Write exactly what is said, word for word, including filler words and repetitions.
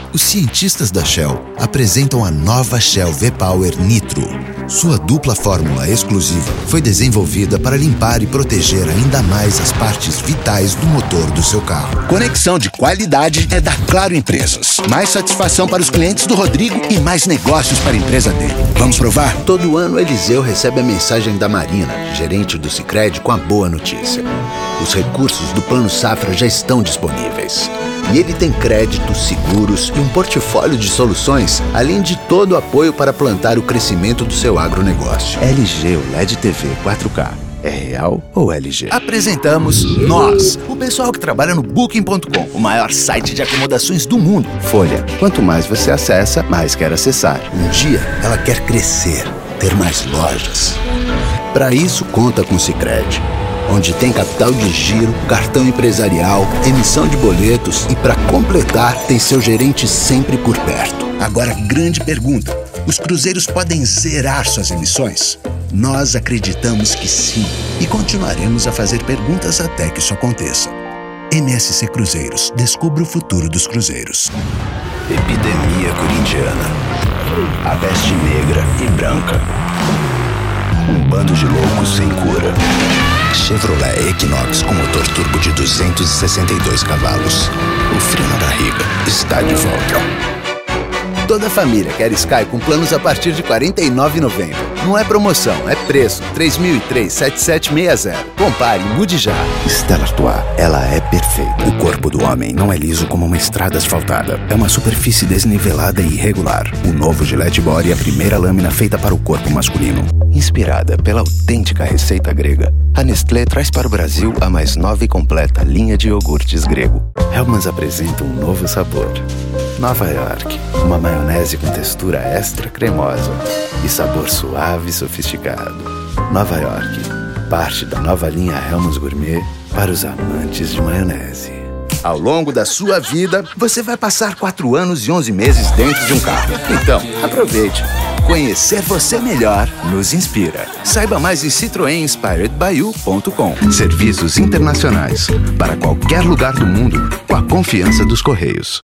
Os cientistas da Shell apresentam a nova Shell V-Power Nitro. Sua dupla fórmula exclusiva foi desenvolvida para limpar e proteger ainda mais as partes vitais do motor do seu carro. Conexão de qualidade é da Claro Empresas. Mais satisfação para os clientes do Rodrigo e mais negócios para a empresa dele. Vamos provar? Todo ano, Eliseu recebe a mensagem da Marina, gerente do Sicredi, com a boa notícia. Os recursos do Plano Safra já estão disponíveis. E ele tem créditos, seguros e um portfólio de soluções, além de todo o apoio para plantar o crescimento do seu agronegócio. L G O L E D T V quatro K. É real ou L G? Apresentamos nós, o pessoal que trabalha no Booking ponto com, o maior site de acomodações do mundo. Folha. Quanto mais você acessa, mais quer acessar. Um dia, ela quer crescer, ter mais lojas. Para isso, conta com o Sicredi, onde tem capital de giro, cartão empresarial, emissão de boletos e, para completar, tem seu gerente sempre por perto. Agora, grande pergunta. Os cruzeiros podem zerar suas emissões? Nós acreditamos que sim e continuaremos a fazer perguntas até que isso aconteça. N S C Cruzeiros. Descubra o futuro dos cruzeiros. Epidemia corintiana. A peste negra e branca. Um bando de loucos sem cura. Chevrolet Equinox com motor turbo de duzentos e sessenta e dois cavalos. O frio na barriga está de volta. Toda a família quer Sky com planos a partir de quarenta e nove reais e noventa centavos. Não é promoção, é preço. três mil e três, sete sete seis zero. Compare, mude já. Stella Artois, ela é perfeita. O corpo do homem não é liso como uma estrada asfaltada. É uma superfície desnivelada e irregular. O novo Gillette Body é a primeira lâmina feita para o corpo masculino. Inspirada pela autêntica receita grega, a Nestlé traz para o Brasil a mais nova e completa linha de iogurtes grego. Hellmann's apresenta um novo sabor. Nova York, uma maionese com textura extra cremosa e sabor suave e sofisticado. Nova York, parte da nova linha Hellmann's Gourmet para os amantes de maionese. Ao longo da sua vida, você vai passar quatro anos e onze meses dentro de um carro. Então, aproveite. Conhecer você melhor nos inspira. Saiba mais em citroen inspired by you ponto com. Serviços internacionais para qualquer lugar do mundo com a confiança dos Correios.